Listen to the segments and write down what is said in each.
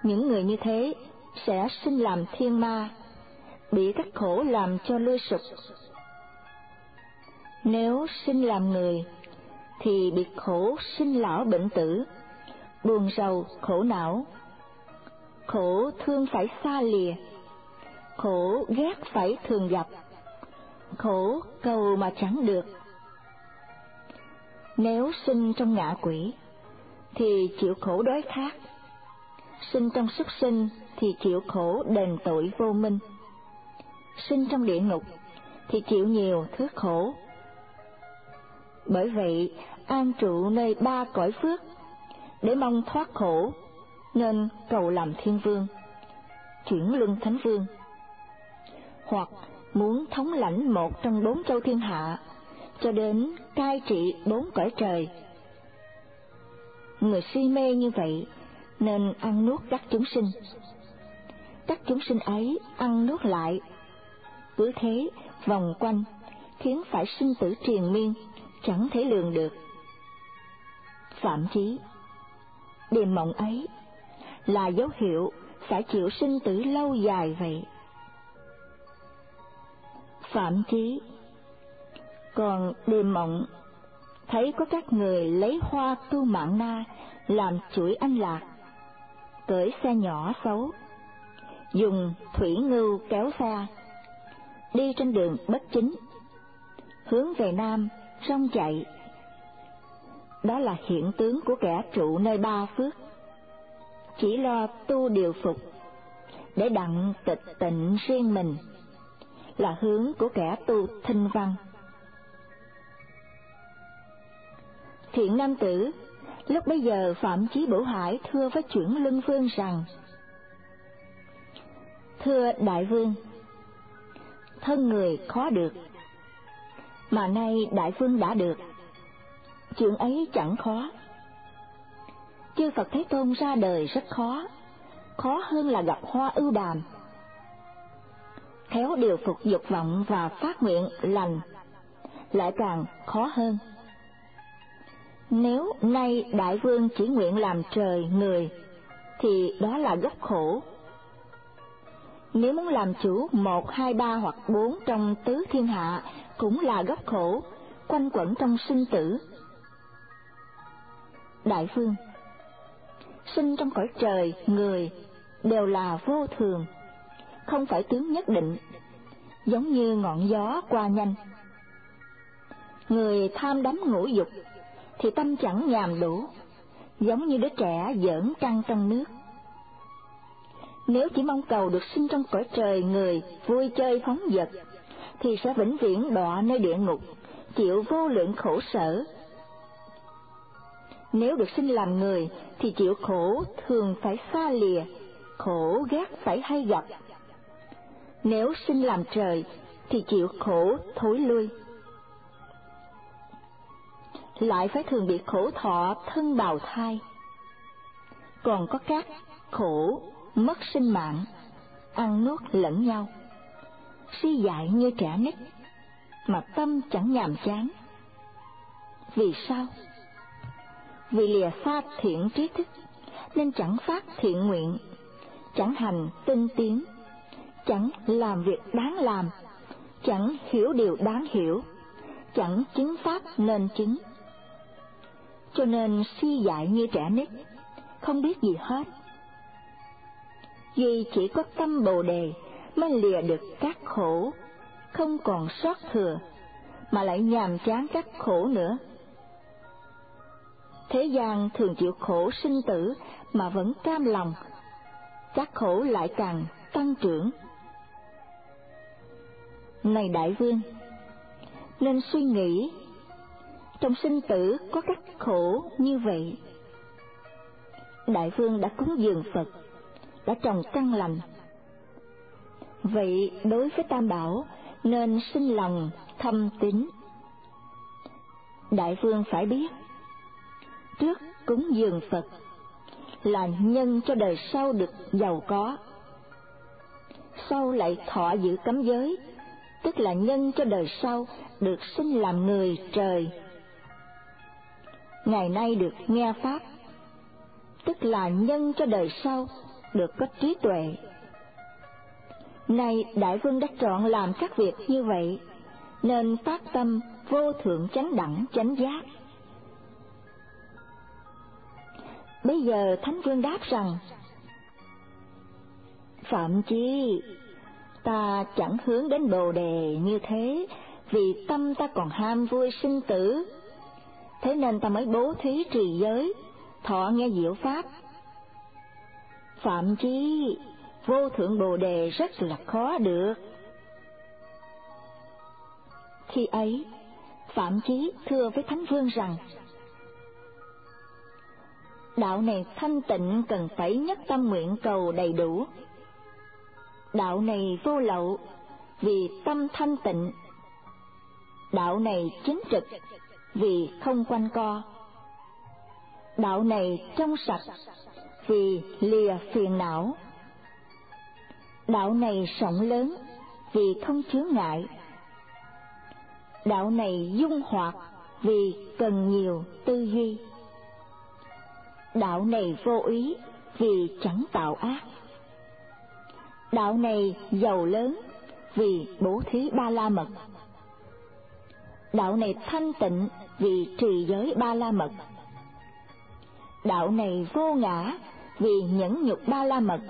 Những người như thế sẽ sinh làm thiên ma, bị các khổ làm cho lui sụp. Nếu sinh làm người thì bị khổ sinh lão bệnh tử, buồn rầu khổ não, khổ thương phải xa lìa, khổ ghét phải thường gặp, khổ cầu mà chẳng được. Nếu sinh trong ngạ quỷ thì chịu khổ đói khát, sinh trong súc sinh thì chịu khổ đền tội vô minh, sinh trong địa ngục thì chịu nhiều thứ khổ. Bởi vậy an trụ nơi ba cõi phước để mong thoát khổ, nên cầu làm thiên vương, chuyển luân thánh vương, hoặc muốn thống lãnh một trong 4 châu thiên hạ cho đến cai trị 4 cõi trời. Người si mê như vậy nên ăn nuốt các chúng sinh. Các chúng sinh ấy ăn nuốt lại, cứ thế vòng quanh, khiến phải sinh tử triền miên, chẳng thể lường được. Phạm chí, điềm mộng ấy là dấu hiệu phải chịu sinh tử lâu dài vậy. Phạm chí, còn điềm mộng thấy có các người lấy hoa tu mạng na làm chuỗi anh lạc, cởi xe nhỏ xấu, dùng thủy ngưu kéo xe, đi trên đường bất chính, hướng về nam rong chạy. Đó là hiện tướng của kẻ trụ nơi ba phước, chỉ lo tu điều phục để đặng tịch tịnh riêng mình, là hướng của kẻ tu thinh văn. Thiện nam tử lúc bấy giờ Phạm Chí Bửu Hải thưa với Chuyển Luân Vương rằng: Thưa đại vương, thân người khó được, mà nay đại vương đã được, chuyện ấy chẳng khó. Chư Phật Thế Tôn ra đời rất khó, khó hơn là gặp hoa ưu đàm. Khéo điều phục dục vọng và phát nguyện lành lại càng khó hơn. Nếu nay đại vương chỉ nguyện làm trời người thì đó là gốc khổ. Nếu muốn làm chủ 1, 2, 3 hoặc 4 trong tứ thiên hạ cũng là gốc khổ, quanh quẩn trong sinh tử. Đại vương, sinh trong cõi trời người đều là vô thường, không phải tướng nhất định, giống như ngọn gió qua nhanh. Người tham đắm ngũ dục thì tâm chẳng nhàm đủ, giống như đứa trẻ giỡn căng trong nước. Nếu chỉ mong cầu được sinh trong cõi trời người vui chơi phóng dật thì sẽ vĩnh viễn đọa nơi địa ngục, chịu vô lượng khổ sở. Nếu được sinh làm người thì chịu khổ thường phải xa lìa, khổ ghét phải hay gặp. Nếu sinh làm trời thì chịu khổ thối lui, lại phải thường bị khổ thọ thân bào thai. Còn có các khổ mất sinh mạng, ăn nuốt lẫn nhau, si dại như trẻ nít, mà tâm chẳng nhàm chán. Vì sao? Vì lìa xa thiện trí thức nên chẳng phát thiện nguyện, chẳng hành tinh tiến, chẳng làm việc đáng làm, chẳng hiểu điều đáng hiểu, chẳng chứng pháp nên chứng. Cho nên si dại như trẻ nít, không biết gì hết. Vì chỉ có tâm Bồ Đề mới lìa được các khổ, không còn sót thừa, mà lại nhàm chán các khổ nữa. Thế gian thường chịu khổ sinh tử mà vẫn cam lòng, các khổ lại càng tăng trưởng. Này đại vương, nên suy nghĩ, trong sinh tử có các khổ như vậy. Đại vương đã cúng dường Phật, đã trồng căn lành, vậy đối với Tam Bảo nên sinh lòng thâm tín. Đại vương phải biết, trước cúng dường Phật là nhân cho đời sau được giàu có, sau lại thọ giữ cấm giới, tức là nhân cho đời sau được sinh làm người trời. Ngày nay được nghe pháp, tức là nhân cho đời sau được có trí tuệ. Nay Đại Vương đã chọn làm các việc như vậy, nên phát tâm vô thượng chánh đẳng chánh giác. Bây giờ Thánh Vương đáp rằng: Phạm Chí, ta chẳng hướng đến Bồ Đề như thế, vì tâm ta còn ham vui sinh tử. Thế nên ta mới bố thí trì giới, thọ nghe diệu pháp. Phạm Chí, vô thượng Bồ Đề rất là khó được. Khi ấy, Phạm Chí thưa với Thánh Vương rằng: đạo này thanh tịnh cần phải nhất tâm nguyện cầu đầy đủ. Đạo này vô lậu vì tâm thanh tịnh. Đạo này chính trực vì không quanh co. Đạo này trong sạch vì lìa phiền não. Đạo này rộng lớn vì không chướng ngại. Đạo này dung hoạt vì cần nhiều tư duy. Đạo này vô ý vì chẳng tạo ác. Đạo này giàu lớn vì bố thí ba la mật. Đạo này thanh tịnh vì trì giới ba la mật. Đạo này vô ngã vì nhẫn nhục ba la mật.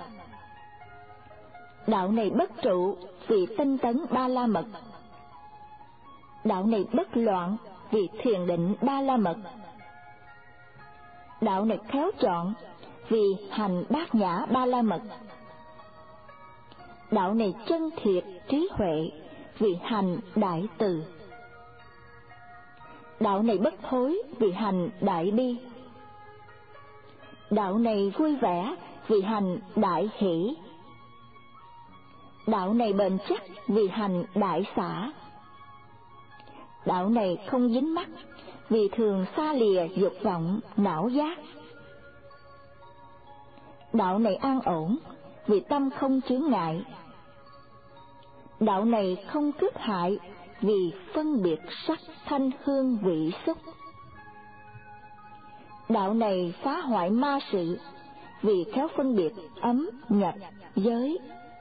Đạo này bất trụ vì tinh tấn ba la mật. Đạo này bất loạn vì thiền định ba la mật. Đạo này khéo chọn vì hành bát nhã ba la mật. Đạo này chân thiệt trí huệ vì hành đại từ. Đạo này bất hối vì hành đại bi. Đạo này vui vẻ vì hành đại hỷ. Đạo này bền chắc vì hành đại xả. Đạo này không dính mắc vì thường xa lìa dục vọng não giác. Đạo này an ổn vì tâm không chướng ngại. Đạo này không cướp hại vì phân biệt sắc thanh hương vị xúc. Đạo này phá hoại ma sự vì khéo phân biệt ấm nhập giới.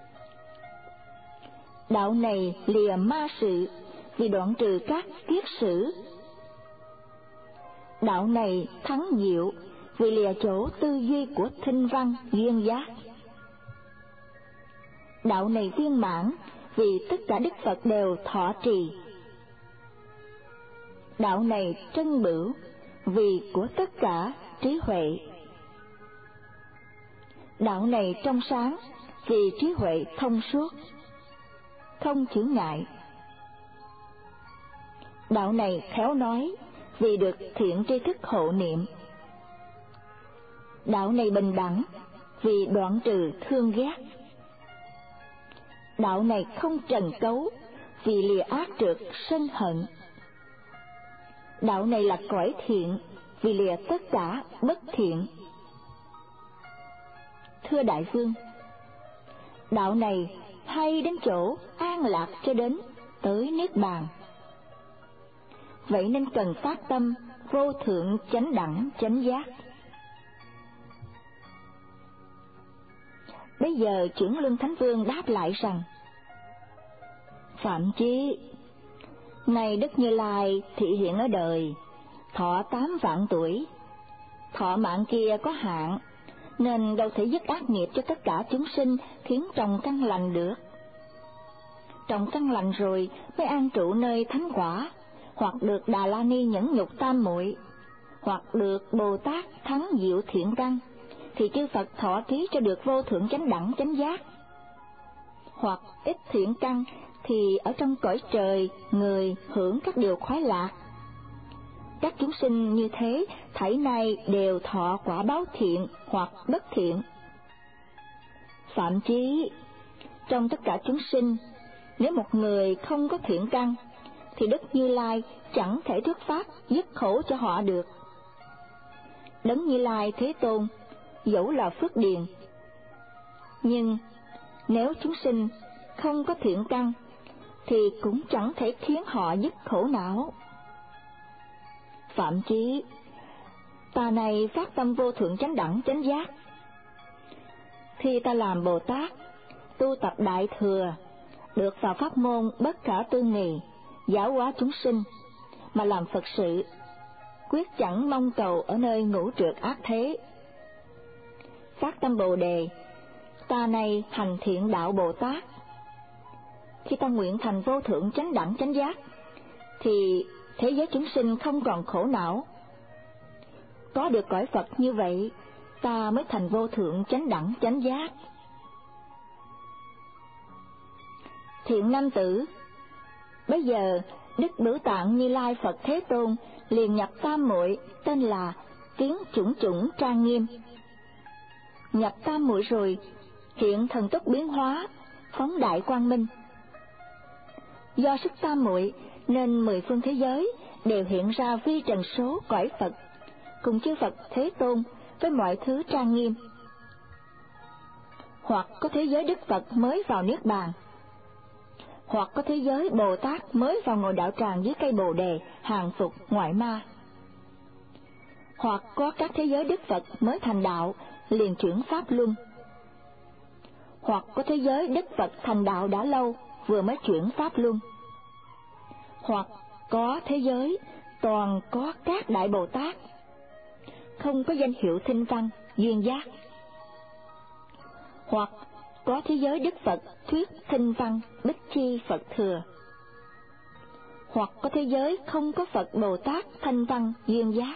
Đạo này lìa ma sự vì đoạn trừ các kiết sử. Đạo này thắng diệu vì lìa chỗ tư duy của thinh văn duyên giác. Đạo này viên mãn vì tất cả Đức Phật đều thọ trì. Đạo này trân bửu vì của tất cả trí huệ. Đạo này trong sáng vì trí huệ thông suốt, không chướng ngại. Đạo này khéo nói vì được thiện tri thức hộ niệm. Đạo này bình đẳng vì đoạn trừ thương ghét. Đạo này không trần cấu vì lìa ác trượt sân hận. Đạo này là cõi thiện vì lìa tất cả bất thiện. Thưa Đại Vương, đạo này hay đến chỗ an lạc cho đến tới niết bàn. Vậy nên cần phát tâm vô thượng chánh đẳng chánh giác. Bây giờ Chuyển Luân Thánh Vương đáp lại rằng: Phạm Chí, này Đức Như Lai thị hiện ở đời, thọ 8 vạn tuổi. Thọ mạng kia có hạn, nên đâu thể dứt ác nghiệp cho tất cả chúng sinh, khiến trồng căn lành được. Trồng căn lành rồi mới an trụ nơi thánh quả, hoặc được Đà La Ni nhẫn nhục tam muội, hoặc được Bồ Tát thắng diệu thiện căn, thì chư Phật thọ ký cho được vô thượng chánh đẳng chánh giác. Hoặc ít thiện căn thì ở trong cõi trời người hưởng các điều khoái lạc. Các chúng sinh như thế thảy nay đều thọ quả báo thiện hoặc bất thiện. Phạm Chí, trong tất cả chúng sinh, nếu một người không có thiện căn thì Đức Như Lai chẳng thể thuyết pháp dứt khổ cho họ được. Đấng Như Lai Thế Tôn dẫu là phước điền, nhưng nếu chúng sinh không có thiện căn thì cũng chẳng thể khiến họ dứt khổ não. Phạm Chí, ta này phát tâm vô thượng chánh đẳng chánh giác, thì ta làm Bồ Tát, tu tập Đại Thừa, được vào pháp môn bất khả tư nghì, giáo hóa chúng sinh, mà làm Phật sự, quyết chẳng mong cầu ở nơi ngũ trượt ác thế. Phát tâm Bồ Đề, ta này hành thiện đạo Bồ Tát. Khi ta nguyện thành vô thượng chánh đẳng chánh giác, thì thế giới chúng sinh không còn khổ não. Có được cõi Phật như vậy, ta mới thành vô thượng chánh đẳng chánh giác. Thiện nam tử, bây giờ Đức Bửu Tạng Như Lai Phật Thế Tôn liền nhập tam muội, tên là Kiến Chủng Chủng Trang Nghiêm. Nhập tam muội rồi, hiện thần túc biến hóa, phóng đại quang minh. Do sức tam muội nên 10 phương thế giới đều hiện ra vi trần số cõi Phật, cùng chư Phật Thế Tôn với mọi thứ trang nghiêm. Hoặc có thế giới Đức Phật mới vào Niết Bàn, hoặc có thế giới Bồ Tát mới vào ngồi đạo tràng dưới cây Bồ Đề hàng phục ngoại ma, hoặc có các thế giới Đức Phật mới thành đạo liền chuyển pháp luân, hoặc có thế giới Đức Phật thành đạo đã lâu vừa mới chuyển pháp luân, hoặc có thế giới toàn có các đại Bồ Tát không có danh hiệu thinh văn duyên giác, hoặc có thế giới Đức Phật thuyết thinh văn bích chi Phật thừa, hoặc có thế giới không có Phật Bồ Tát thanh văn duyên giác,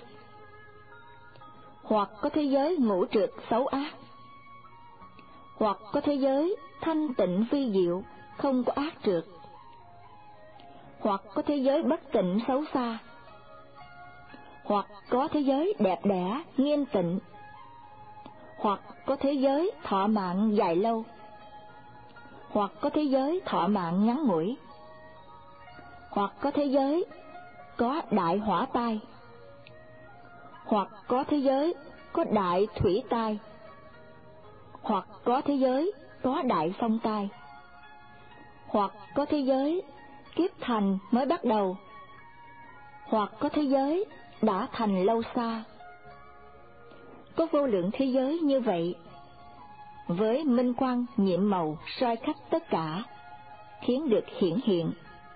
hoặc có thế giới ngũ trượt xấu ác, hoặc có thế giới thanh tịnh vi diệu không có ác trượt, hoặc có thế giới bất tịnh xấu xa, hoặc có thế giới đẹp đẽ nghiêm tịnh, hoặc có thế giới thọ mạng dài lâu, hoặc có thế giới thọ mạng ngắn ngủi, hoặc có thế giới có đại hỏa tai, hoặc có thế giới có đại thủy tai, hoặc có thế giới có đại phong tai, hoặc có thế giới kiếp thành mới bắt đầu, hoặc có thế giới đã thành lâu xa. Có vô lượng thế giới như vậy, với minh quang nhiệm màu soi khắp tất cả, khiến được hiển hiện.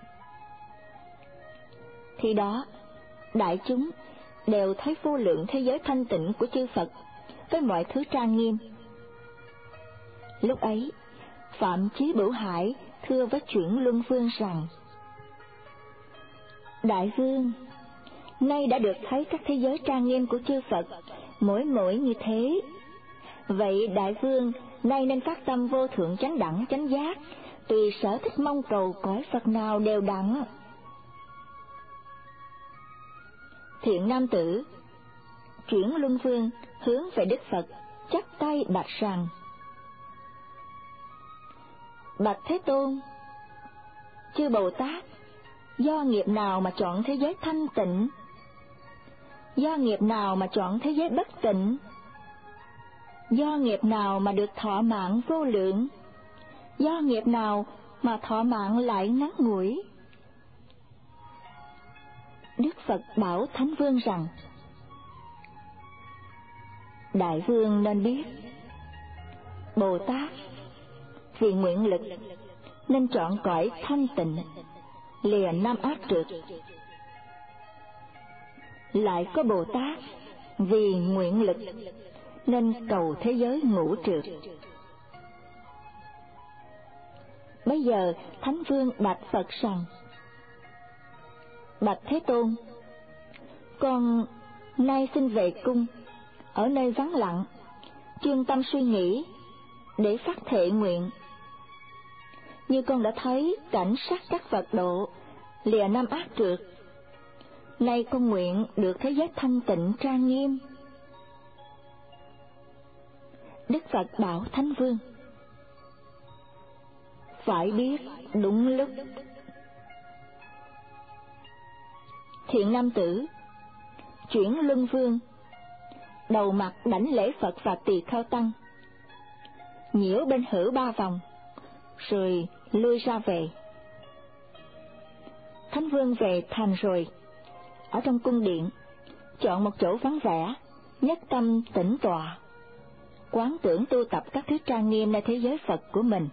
Khi đó, đại chúng đều thấy vô lượng thế giới thanh tịnh của chư Phật với mọi thứ trang nghiêm. Lúc ấy, Phạm Chí Bửu Hải thưa với Chuyển Luân Vương rằng: Đại vương, nay đã được thấy các thế giới trang nghiêm của chư Phật mỗi như thế. Vậy đại vương nay nên phát tâm vô thượng chánh đẳng chánh giác, tùy sở thích mong cầu cõi Phật nào đều đẳng. Thiện nam tử, Chuyển Luân Vương hướng về Đức Phật chắp tay bạch rằng: Bạch Thế Tôn, chư Bồ Tát do nghiệp nào mà chọn thế giới thanh tịnh? Do nghiệp nào mà chọn thế giới bất tịnh? Do nghiệp nào mà được thọ mạng vô lượng? Do nghiệp nào mà thọ mạng lại ngắn ngủi? Đức Phật bảo Thánh Vương rằng: Đại vương nên biết, Bồ Tát vì nguyện lực nên chọn cõi thanh tịnh, lìa năm ác trượt. Lại có Bồ Tát vì nguyện lực nên cầu thế giới ngũ trượt. Bây giờ Thánh Vương bạch Phật rằng: Bạch Thế Tôn, con nay xin về cung, ở nơi vắng lặng, chuyên tâm suy nghĩ để phát thệ nguyện. Như con đã thấy cảnh sắc các Phật độ, lìa năm ác trượt, nay con nguyện được thế giới thanh tịnh trang nghiêm. Đức Phật bảo Thánh Vương: Phải biết đúng lúc. Thiện nam tử, Chuyển Luân Vương đầu mặt đảnh lễ Phật và Tỳ Kheo tăng, nhiễu bên hữu 3 vòng, rồi lui ra về. Thánh Vương về thành rồi, ở trong cung điện chọn một chỗ vắng vẻ, nhất tâm tĩnh tọa. quán tưởng tu tập các thứ trang nghiêm nơi thế giới Phật của mình.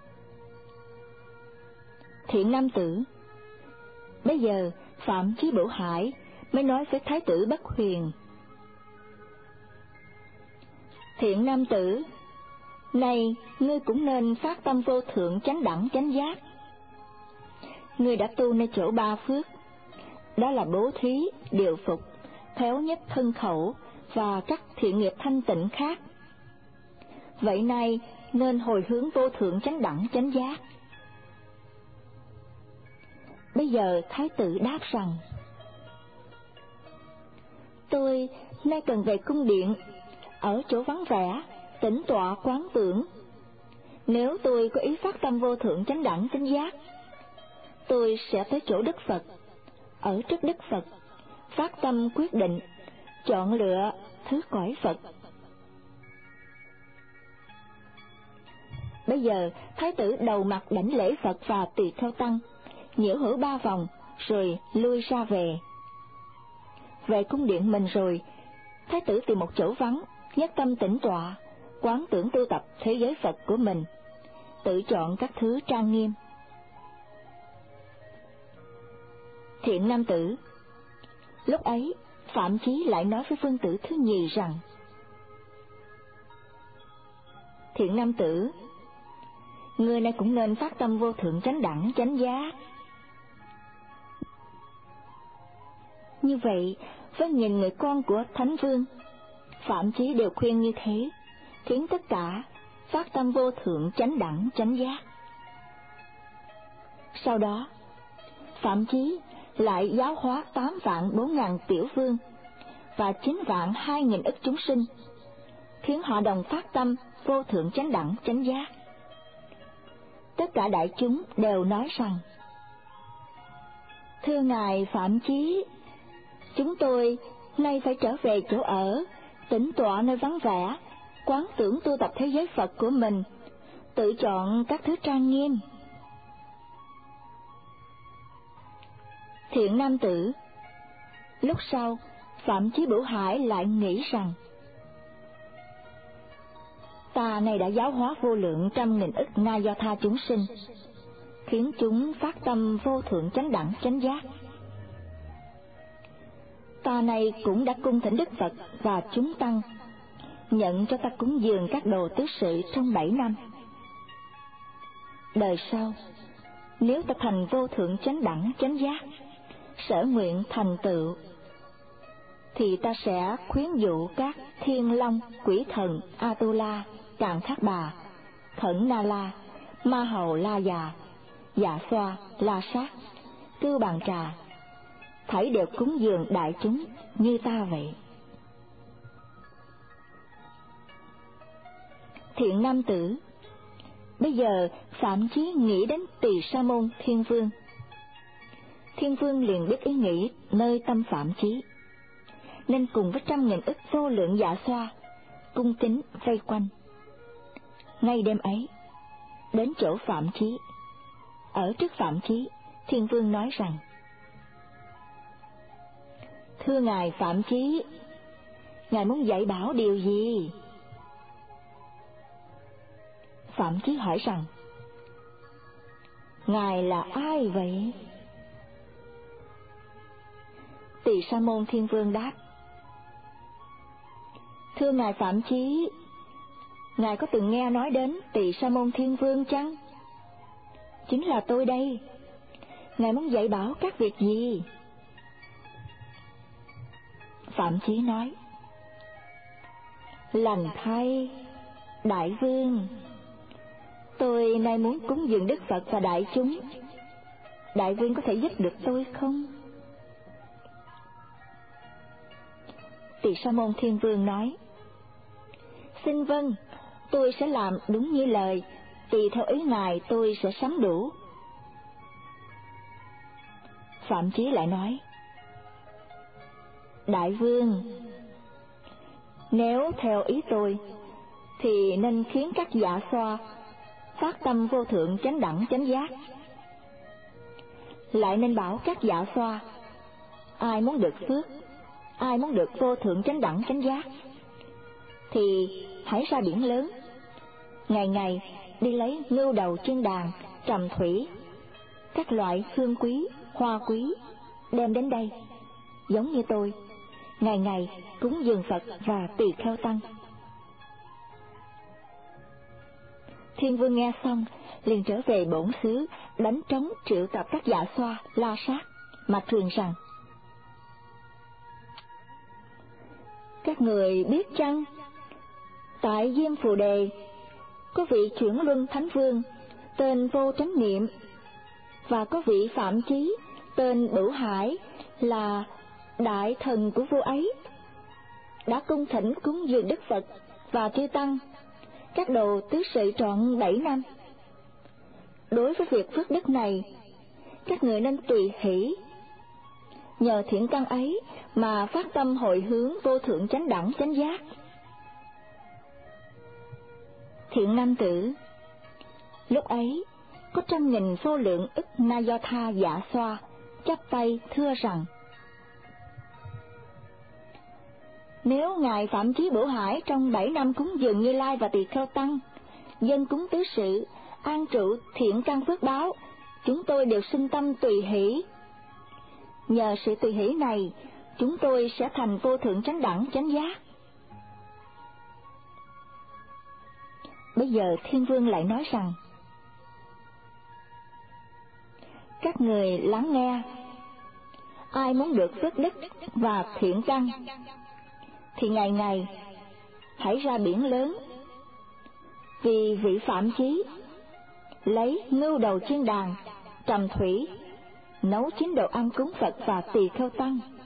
Thiện nam tử, bây giờ Phạm Chí Bửu Hải mới nói với Thái tử Bất Huyền: Thiện nam tử, này ngươi cũng nên phát tâm vô thượng chánh đẳng chánh giác. Ngươi đã tu nơi chỗ ba phước, đó là bố thí, điều phục, khéo nhất thân khẩu và các thiện nghiệp thanh tịnh khác. Vậy nay nên hồi hướng vô thượng chánh đẳng chánh giác. Bây giờ Thái tử đáp rằng: Tôi nay cần về cung điện, ở chỗ vắng vẻ, tĩnh tọa quán tưởng. Nếu tôi có ý phát tâm vô thượng chánh đẳng chánh giác, tôi sẽ tới chỗ Đức Phật, ở trước Đức Phật, phát tâm quyết định, chọn lựa thứ cõi Phật. Bây giờ Thái tử đầu mặt đảnh lễ Phật và Tỳ Kheo tăng, nhiễu hữu 3 vòng, rồi lui ra về. Về cung điện mình rồi, Thái tử tìm một chỗ vắng, nhất tâm tĩnh tọa, quán tưởng tu tập thế giới Phật của mình, tự chọn các thứ trang nghiêm. Thiện nam tử, lúc ấy Phạm Chí lại nói với vương tử thứ nhì rằng: Thiện nam tử, người này cũng nên phát tâm vô thượng chánh đẳng chánh giác. Như vậy, với nhìn người con của Thánh Vương, Phạm Chí đều khuyên như thế, khiến tất cả phát tâm vô thượng chánh đẳng chánh giác. Sau đó, Phạm Chí lại giáo hóa 8.400.000 tiểu vương và 9.200.000 ức chúng sinh, khiến họ đồng phát tâm vô thượng chánh đẳng chánh giác. Tất cả đại chúng đều nói rằng: Thưa Ngài Phạm Chí, chúng tôi nay phải trở về chỗ ở, tĩnh tọa nơi vắng vẻ, quán tưởng tu tập thế giới Phật của mình, tự chọn các thứ trang nghiêm. Thiện nam tử, lúc sau Phạm Chí Bửu Hải lại nghĩ rằng: Ta này đã giáo hóa vô lượng 100.000 ức Na Do Tha chúng sinh, khiến chúng phát tâm vô thượng chánh đẳng chánh giác. Ta này cũng đã cung thỉnh Đức Phật và chúng tăng, nhận cho ta cúng dường các đồ tứ sự trong 7 năm. Đời sau, nếu ta thành vô thượng chánh đẳng chánh giác, sở nguyện thành tựu, thì ta sẽ khuyến dụ các thiên long, quỷ thần, Atula, Càn Thác Bà, Khẩn Na La, Ma Hầu La Già, Dạ Xoa, La Sát, Cưu Bàn Trà, thảy đều cúng dường đại chúng như ta vậy. Thiện nam tử, bây giờ Phạm Chí nghĩ đến Tỳ Sa Môn Thiên Vương. Thiên Vương liền biết ý nghĩ nơi tâm Phạm Chí, nên cùng với 100.000 ức vô lượng dạ xoa cung kính vây quanh. Ngay đêm ấy, đến chỗ Phạm Chí, ở trước Phạm Chí, Thiên Vương nói rằng: Thưa Ngài Phạm Chí, Ngài muốn dạy bảo điều gì? Phạm Chí hỏi rằng: Ngài là ai vậy? Tỳ Sa Môn Thiên Vương đáp: Thưa Ngài Phạm Chí, Ngài có từng nghe nói đến Tỳ Sa Môn Thiên Vương chăng? Chính là tôi đây. Ngài muốn dạy bảo các việc gì? Phạm Chí nói: Lành thay, đại vương, tôi nay muốn cúng dường Đức Phật và đại chúng. Đại vương có thể giúp được tôi không? Tỳ Sa Môn Thiên Vương nói: Xin vâng, tôi sẽ làm đúng như lời, tùy theo ý Ngài tôi sẽ sắm đủ. Phạm Chí lại nói: Đại vương, nếu theo ý tôi, thì nên khiến các dạ xoa phát tâm vô thượng chánh đẳng chánh giác. Lại nên bảo các dạ xoa, ai muốn được phước, ai muốn được vô thượng chánh đẳng chánh giác, thì hãy ra biển lớn. Ngày ngày đi lấy ngưu đầu trên đàn, trầm thủy, các loại hương quý, hoa quý, đem đến đây, giống như tôi, ngày ngày cúng dường Phật và tỳ kheo tăng. Thiên Vương nghe xong, liền trở về bổn xứ, đánh trống triệu tập các dạ xoa, la sát, mà truyền rằng: các người biết chăng, tại Diêm Phù Đề có vị chuyển luân thánh vương tên Vô Chánh Niệm, và có vị Phạm Chí tên Bửu Hải là đại thần của vua ấy, đã cung thỉnh cúng dường Đức Phật và chư tăng các đồ tứ sự trọn 7 năm. Đối với việc phước đức này, các người nên tùy hỷ, nhờ thiện căn ấy mà phát tâm hồi hướng vô thượng chánh đẳng chánh giác. Thiện nam tử, lúc ấy có trăm nghìn vô lượng ức na do tha dạ xoa chắp tay thưa rằng: nếu ngài Phạm Chí Bửu Hải trong 7 năm cúng dường Như Lai và tỳ kheo tăng, dân cúng tứ sự, an trụ thiện căn phước báo, chúng tôi đều sinh tâm tùy hỷ. Nhờ sự tùy hỷ này, chúng tôi sẽ thành vô thượng chánh đẳng chánh giác. Bây giờ Thiên Vương lại nói rằng: các người lắng nghe, ai muốn được phước đức và thiện căn thì ngày ngày hãy ra biển lớn, vì vị Phạm Chí lấy ngưu đầu chiên đàn, trầm thủy, nấu chín đồ ăn cúng Phật và tỳ kheo tăng,